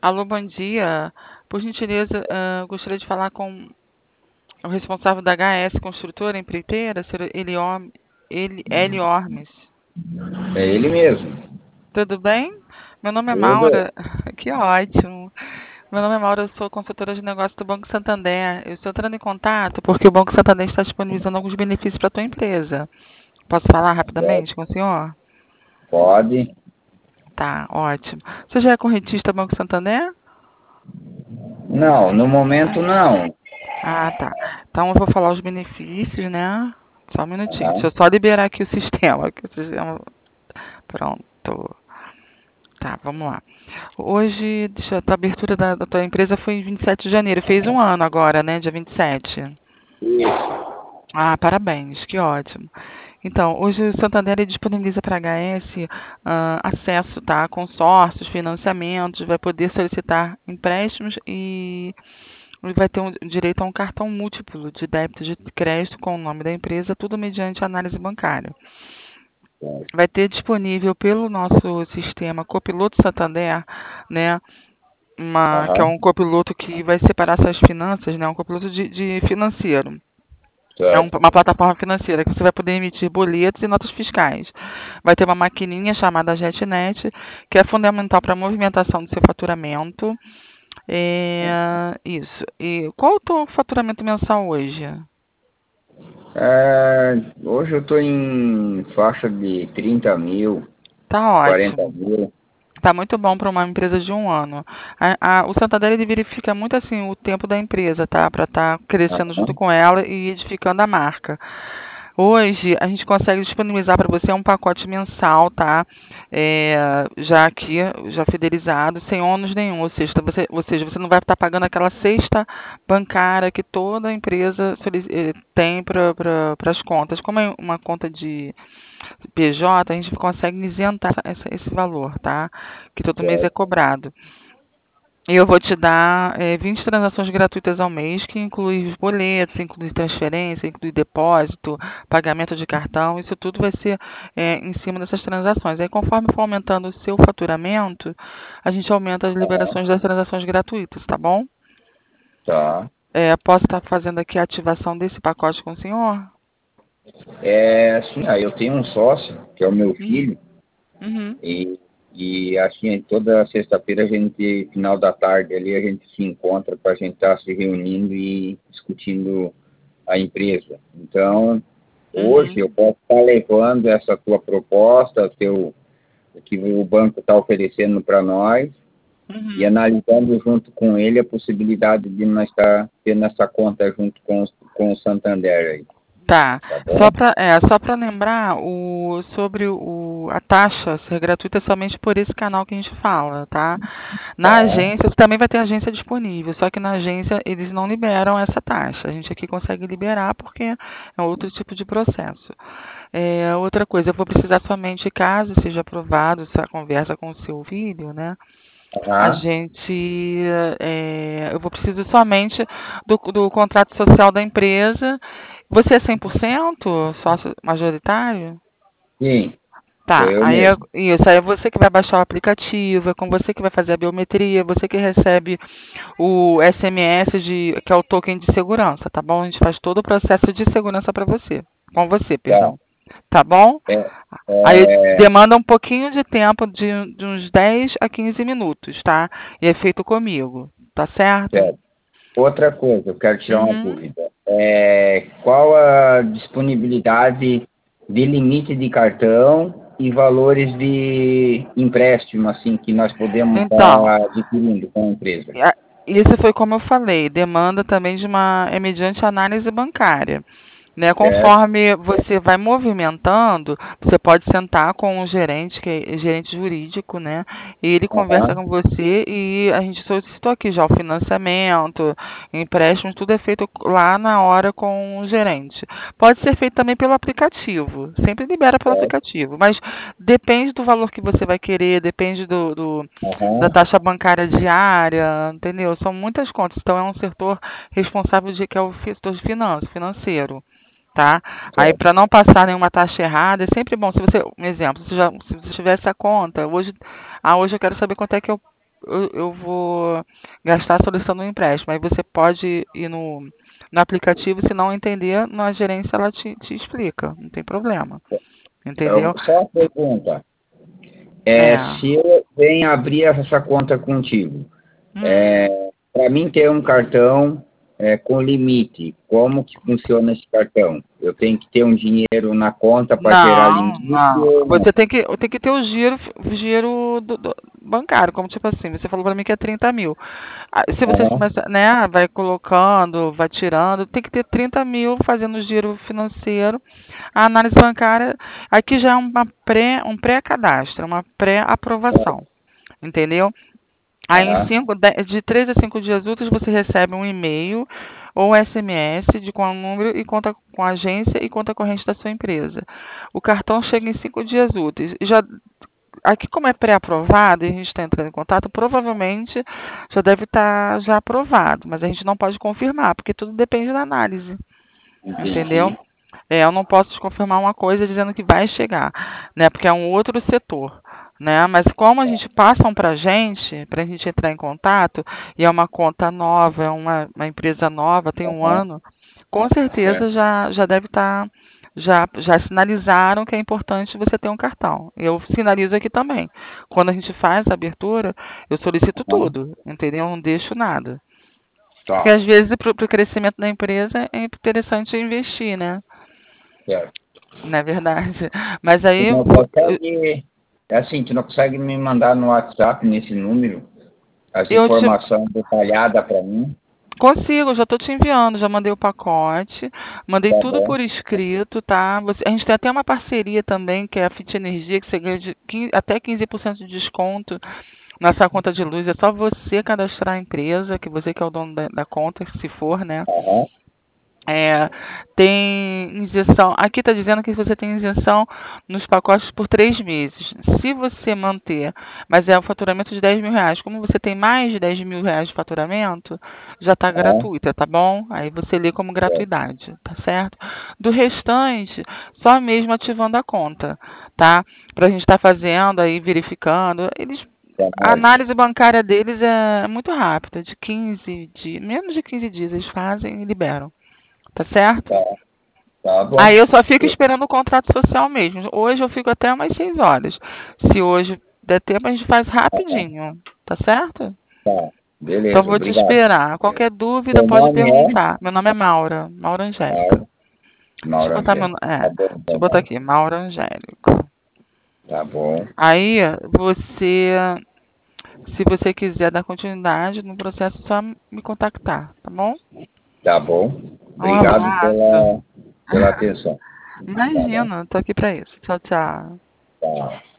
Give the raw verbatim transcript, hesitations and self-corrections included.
Alô, bom dia. Por gentileza, ah, gostaria de falar com o responsável da H S Construtora Empreiteira, senhor Eliom, Eli, Eli Ormes. É ele mesmo. Tudo bem? Meu nome é Tudo. Maura. Que ótimo. Meu nome é Maura, eu sou consultora de negócios do Banco Santander. Eu estou entrando em contato porque o Banco Santander está disponibilizando alguns benefícios para a tua empresa. Posso falar rapidamente com o senhor? Pode. Tá, ótimo. Você já é correntista Banco Santander? Não, no momento não. Ah, tá. Então eu vou falar os benefícios, né? Só um minutinho. Deixa Aham. eu só liberar aqui o sistema. Que o sistema... Pronto. Tá, vamos lá. Hoje, deixa, eu- a abertura da, da tua empresa foi em vinte e sete de janeiro. Fez um ano agora, né? Dia vinte e sete. Isso. Ah, parabéns, que ótimo. Então, hoje o Santander ele disponibiliza para a H S ah, acesso tá, a consórcios, financiamentos, vai poder solicitar empréstimos e ele vai ter um direito a um cartão múltiplo de débito de crédito com o nome da empresa, tudo mediante análise bancária. Vai ter disponível pelo nosso sistema Copiloto Santander, né, uma, que é Aham. um copiloto que vai separar suas finanças, né, um copiloto de, de financeiro. É um- Certo. uma plataforma financeira que você vai poder emitir boletos e notas fiscais. Vai ter uma maquininha chamada JetNet, que é fundamental para a movimentação do seu faturamento. É, isso. E qual é o teu faturamento mensal hoje? É, hoje eu estou em faixa de trinta mil, Tá quarenta ótimo. mil. Tá muito bom para uma empresa de um ano. A- a- o Santander ele verifica muito assim o tempo da empresa, tá? Para estar crescendo junto Aham. com ela e edificando a marca. Hoje a gente consegue disponibilizar para você um pacote mensal, tá? É, já aqui, já fidelizado, sem ônus nenhum. Ou seja, você, ou seja, você não vai estar pagando aquela cesta bancária que toda empresa solici- eh, tem para pra, as contas. Como é uma conta de P J, a gente consegue isentar essa- esse valor, tá? Que todo mês é Certo. cobrado. E eu vou te dar eh, vinte transações gratuitas ao mês, que inclui boletos, inclui transferência, inclui depósito, pagamento de cartão. Isso tudo vai ser eh, em cima dessas transações. Aí, conforme for aumentando o seu faturamento, a gente aumenta as Aham. liberações das transações gratuitas, tá bom? Tá. Eh, posso estar fazendo aqui a ativação desse pacote com o senhor? É, assim, aí eu tenho um sócio, que é o meu Uhum. filho, Uhum. e, e assim, toda sexta-feira a gente, final da tarde ali, a gente se encontra para a gente estar se reunindo e discutindo a empresa. Então, hoje eu Uhum. posso estar levando essa tua proposta, teu, o que o banco está oferecendo para nós, e Uhum. analisando junto com ele a possibilidade de nós estar tendo essa conta junto com, os- com o Santander aí, Tá. tá Só bom? para é, só para lembrar o sobre o a taxa ser gratuita é somente por esse canal que a gente fala, tá? Na Tá, agência você também vai ter agência disponível, só que na agência eles não liberam essa taxa. A gente aqui consegue liberar porque é outro tipo de processo. É, outra coisa, eu vou precisar somente, caso seja aprovado essa conversa com o seu filho, né? A tá. gente, é, eu vou precisar somente do, do contrato social da empresa. Você é cem por cento sócio majoritário? Sim, sou Tá, eu aí é, mesmo. isso, aí é você que vai baixar o aplicativo, é com você que vai fazer a biometria, você que recebe o S M S de, que é o token de segurança, tá bom? A gente faz todo o processo de segurança para você, com você, Tá. perdão. Tá bom? É, Aí é, demanda um pouquinho de tempo, de, de uns dez a quinze minutos, tá? E é feito comigo, tá certo? certo. Outra coisa, eu quero tirar uma Uhum. dúvida. É, qual a disponibilidade de limite de cartão e valores de empréstimo, assim, que nós podemos Então, estar adquirindo com a empresa? a- isso foi como eu falei, demanda também de uma, é mediante análise bancária. Né, Certo? conforme você vai movimentando, você pode sentar com o gerente, que é gerente jurídico, né? E ele conversa Aham. com você e a gente solicitou aqui já o financiamento, empréstimos, tudo é feito lá na hora com o gerente. Pode ser feito também pelo aplicativo, sempre libera pelo Certo. aplicativo, mas depende do valor que você vai querer, depende do, do da Aham. taxa bancária diária, entendeu? São muitas contas, então é um setor responsável de que é o setor de finanças, financeiro. Tá? Aí, Certo. para não passar nenhuma taxa errada, é sempre bom. Se você, um exemplo, se, já, se você tiver essa conta, hoje, ah, hoje eu quero saber quanto é que eu eu, eu vou gastar solicitando um empréstimo. Aí você pode ir no, no aplicativo, se não entender, na gerência ela te, te explica, não tem problema. Eu, Entendeu? só uma pergunta. É, É. se eu venho abrir essa conta contigo, Hum. é, para mim ter um cartão é, com limite, como que funciona esse cartão? Eu tenho que ter um dinheiro na conta para gerar Não, limite não. ou não? Você tem que, tem que ter o giro, o giro do, do bancário, como tipo assim, você falou para mim que é trinta mil. Ah, se você Aham, começa, né, vai colocando, vai tirando, tem que ter trinta mil fazendo giro financeiro. A análise bancária, aqui já é uma pré, um pré-cadastro, uma pré-aprovação, entendeu? Aí em aham, cinco, de de três a cinco dias úteis você recebe um e-mail ou S M S de com o número e conta com a agência e conta corrente da sua empresa. O cartão chega em cinco dias úteis. Já aqui como é pré-aprovado e a gente está entrando em contato, provavelmente já deve estar já aprovado, mas a gente não pode confirmar, porque tudo depende da análise, entendeu? entendi. É, eu não posso te confirmar uma coisa dizendo que vai chegar, né? Porque é um outro setor, né? Mas como a gente passam para a gente, para a gente entrar em contato, e é uma conta nova, é uma, uma empresa nova, tem um Aham, ano, com certeza certo. já, já deve estar, já, já sinalizaram que é importante você ter um cartão. Eu sinalizo aqui também. Quando a gente faz a abertura, eu solicito Aham, tudo, entendeu? Eu não deixo nada. Porque tá, às vezes para o crescimento da empresa é interessante investir, né? certo. Não é verdade. Mas Tu aí não vo- consegue, é assim, tu não consegue me mandar no WhatsApp, nesse número, as eu te informações detalhadas para mim? consigo, já estou te enviando, já mandei o pacote, mandei Tá tudo bom. por escrito, tá? Você- a gente tem até uma parceria também, que é a Fit Energia, que você ganha de quinze até quinze por cento de desconto na sua conta de luz. É só você cadastrar a empresa, que você que é o dono da, da conta, se for, né? Aham, É, tem isenção. Aqui está dizendo que você tem isenção nos pacotes por três meses. Se você manter, mas é o faturamento de dez mil reais. Como você tem mais de dez mil reais de faturamento, já está aham, gratuita, tá bom? Aí você lê como certo. gratuidade, tá certo? Do restante, só mesmo ativando a conta, tá? Para a gente estar fazendo aí, verificando. Eles, Tá a mais. análise bancária deles é muito rápida, de quinze dias, menos de quinze dias eles fazem e liberam. Tá certo? Tá, tá Aí bom. eu só fico esperando o contrato social mesmo. Hoje eu fico até umas seis horas. Se hoje der tempo, a gente faz Aham, rapidinho. Tá certo? tá. Então Beleza, vou te obrigado. esperar. Qualquer dúvida, Seu pode nome é? perguntar. Meu nome é Maura. Maura Angélica. Mauro. Deixa eu Mauro botar meu. Angélica. É, Tá bom, deixa eu então, botar Mauro. aqui. Maura Angélica. Tá bom, Aí você. Se você quiser dar continuidade no processo, é só me contactar, tá bom? tá bom. Um Obrigado abraço. pela, pela atenção. Tá bom. Imagina, tô aqui pra isso. Tchau, tchau. Tá.